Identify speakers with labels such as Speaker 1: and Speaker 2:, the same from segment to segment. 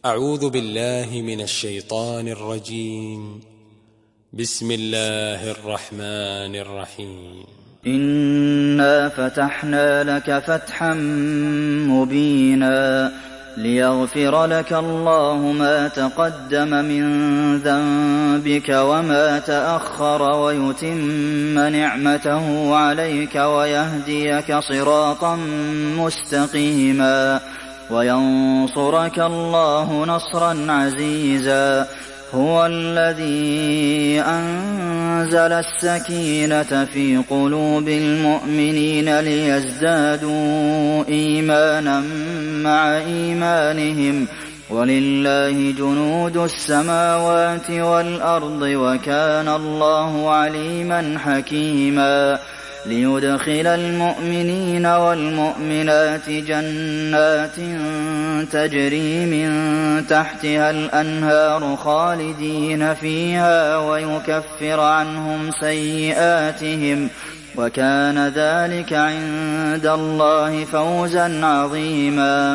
Speaker 1: أعوذ بالله من الشيطان الرجيم. بسم الله الرحمن الرحيم.
Speaker 2: إنا فتحنا لك فتحا مبينا ليغفر لك الله ما تقدم من ذنبك وما تأخر ويتم نعمته عليك ويهديك صراطا مستقيما وينصرك الله نصرا عزيزا. هو الذي أنزل السكينة في قلوب المؤمنين ليزدادوا إيمانا مع إيمانهم ولله جنود السماوات والأرض وكان الله عليما حكيما. ليدخل المؤمنين والمؤمنات جنات تجري من تحتها الأنهار خالدين فيها ويكفر عنهم سيئاتهم وكان ذلك عند الله فوزا عظيما.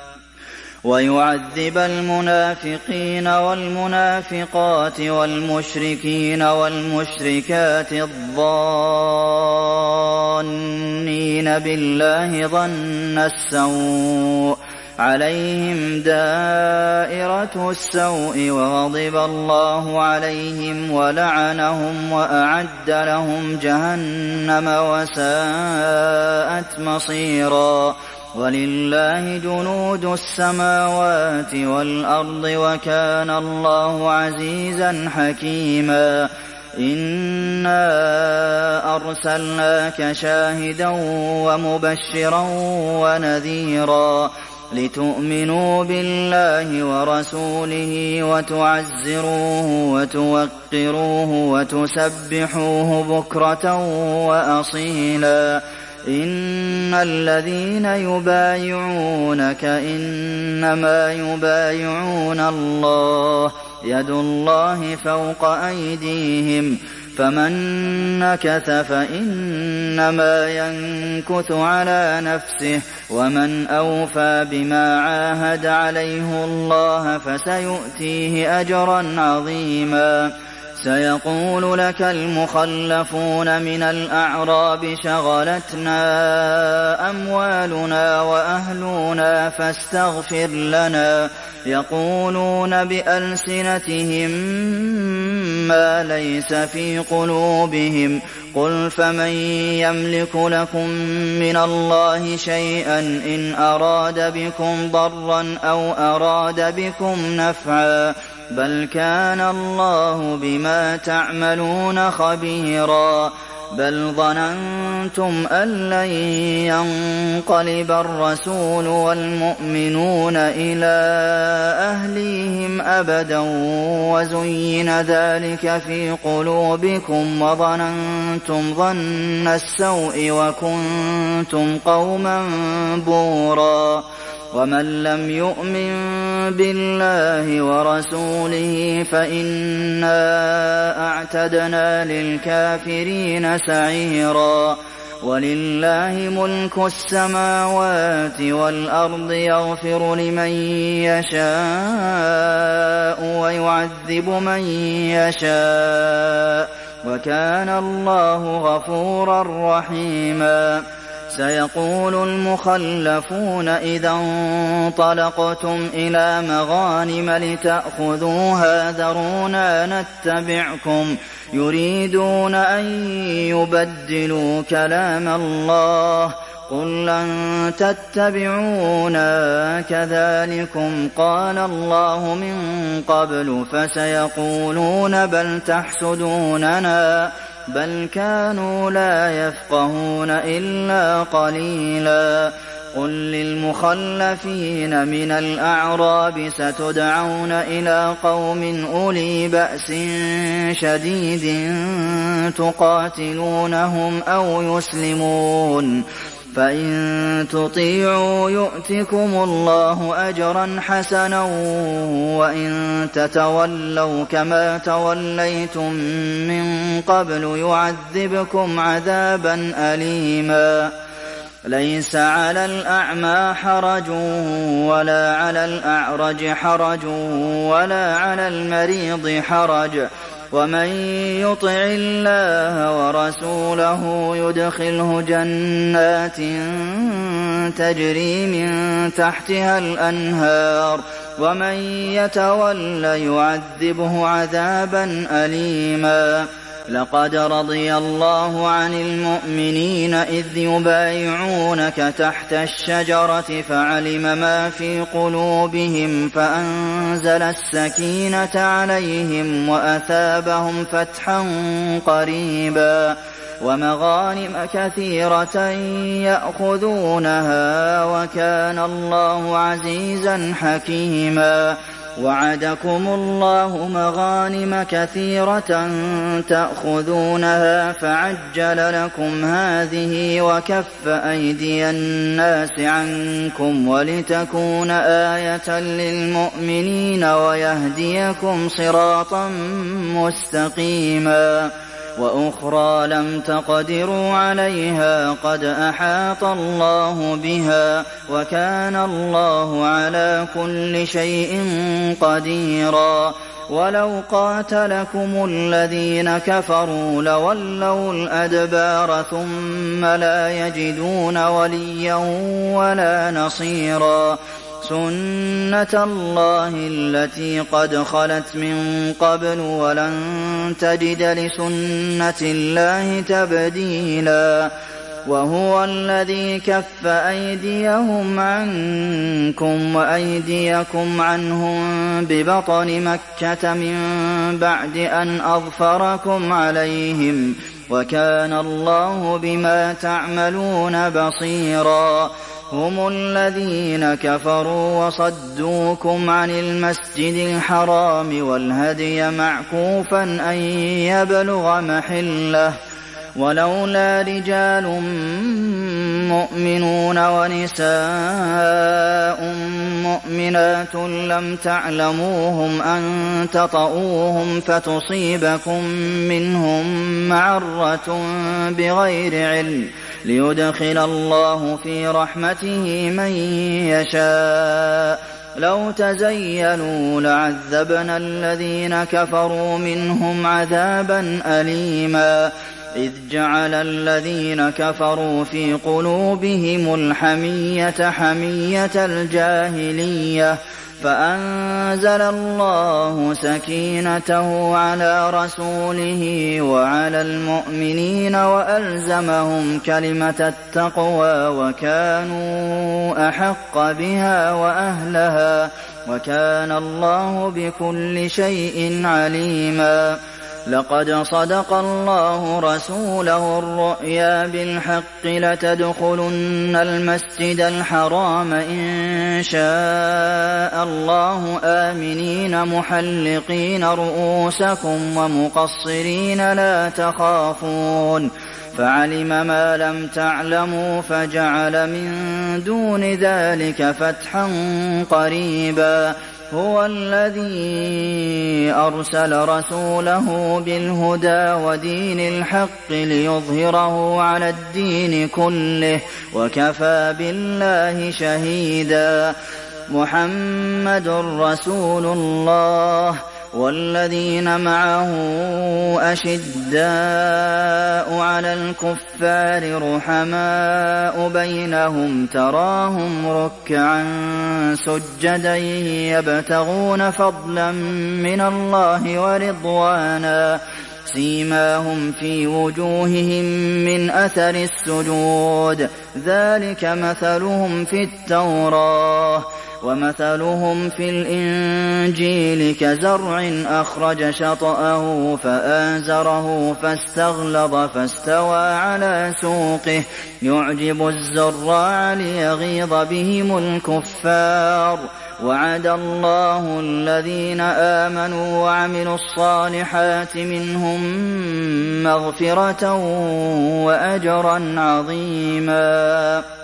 Speaker 2: ويعذب المنافقين والمنافقات والمشركين والمشركات الظانين بالله ظن السوء عليهم دائرة السوء وغضب الله عليهم ولعنهم وأعد لهم جهنم وساءت مصيرا. ولله جنود السماوات والأرض وكان الله عزيزا حكيما. إنا أرسلناك شاهدا ومبشرا ونذيرا لتؤمنوا بالله ورسوله وتعزروه وتوقروه وتسبحوه بكرة وأصيلا. إن الذين يبايعونك إنما يبايعون الله يد الله فوق أيديهم فمن نكث فإنما ينكث على نفسه ومن أوفى بما عاهد عليه الله فسيؤتيه أجرا عظيما. سيقول لك المخلفون من الأعراب شغلتنا أموالنا وأهلنا فاستغفر لنا يقولون بألسنتهم ما ليس في قلوبهم قل فمن يملك لكم من الله شيئا إن أراد بكم ضرا أو أراد بكم نفعا بل كان الله بما تعملون خبيرا. بل ظننتم أن لن ينقلب الرسول والمؤمنون إلى أهليهم أبدا وزين ذلك في قلوبكم وظننتم ظن السوء وكنتم قوما بورا. ومن لم يؤمن بالله ورسوله فإنا أعتدنا للكافرين سعيرا. ولله ملك السماوات والأرض يغفر لمن يشاء ويعذب من يشاء وكان الله غفورا رحيما. سيقول المخلفون إذا انطلقتم إلى مغانم لتأخذوها ذرونا نتبعكم يريدون أن يبدلوا كلام الله قل لن تتبعونا كذلكم قال الله من قبل فسيقولون بل تحسدوننا بل كانوا لا يفقهون إلا قليلا. قل للمخلفين من الأعراب ستدعون إلى قوم أولي بأس شديد تقاتلونهم أو يسلمون فإن تطيعوا يؤتكم الله أجرا حسنا وإن تتولوا كما توليتم من قبل يعذبكم عذابا أليما. ليس على الأعمى حرج ولا على الأعرج حرج ولا على المريض حرج ومن يطع الله ورسوله يدخله جنات تجري من تحتها الأنهار ومن يتول يعذبه عذابا أليما لقد رضي الله عن المؤمنين إذ يبايعونك تحت الشجرة فعلم ما في قلوبهم فأنزل السكينة عليهم وأثابهم فتحا قريبا ومغانم كثيرة يأخذونها وكان الله عزيزا حكيما وعدكم الله مغانم كثيرة تأخذونها فعجل لكم هذه وكف أيدي الناس عنكم ولتكون آية للمؤمنين ويهديكم صراطا مستقيما وأخرى لم تقدروا عليها قد أحاط الله بها وكان الله على كل شيء قديرا ولو قاتلكم الذين كفروا لولوا الأدبار ثم لا يجدون وليا ولا نصيرا سنة الله التي قد خلت من قبل ولن تجد لسنة الله تبديلا وهو الذي كف أيديهم عنكم وأيديكم عنهم ببطن مكة من بعد أن أظفركم عليهم وكان الله بما تعملون بصيرا هم الذين كفروا وصدوكم عن المسجد الحرام والهدي معكوفا أن يبلغ محله ولولا رجال مؤمنون ونساء مؤمنات لم تعلموهم أن تطؤوهم فتصيبكم منهم معرة بغير علم ليدخل الله في رحمته من يشاء لو تزينوا لعذبنا الذين كفروا منهم عذابا أليما إذ جعل الذين كفروا في قلوبهم الحمية حمية الجاهلية فأنزل الله سكينته على رسوله وعلى المؤمنين وألزمهم كلمة التقوى وكانوا أحق بها وأهلها وكان الله بكل شيء عليما لقد صدق الله رسوله الرؤيا بالحق لتدخلن المسجد الحرام إن شاء الله آمنين محلقين رؤوسكم ومقصرين لا تخافون فعلم ما لم تعلموا فجعل من دون ذلك فتحا قريبا هو الذي أرسل رسوله بالهدى ودين الحق ليظهره على الدين كله وكفى بالله شهيدا محمد رسول الله والذين معه أشداء على الكفار رحماء بينهم تراهم ركعا سجدا يبتغون فضلا من الله ورضوانا سيماهم في وجوههم من أثر السجود ذلك مثلهم في التوراة ومثلهم في الإنجيل كزرع أخرج شطأه فآزره فاستغلظ فاستوى على سوقه يعجب الزراع ليغيظ بهم الكفار وعد الله الذين آمنوا وعملوا الصالحات منهم مغفرة وأجرا عظيما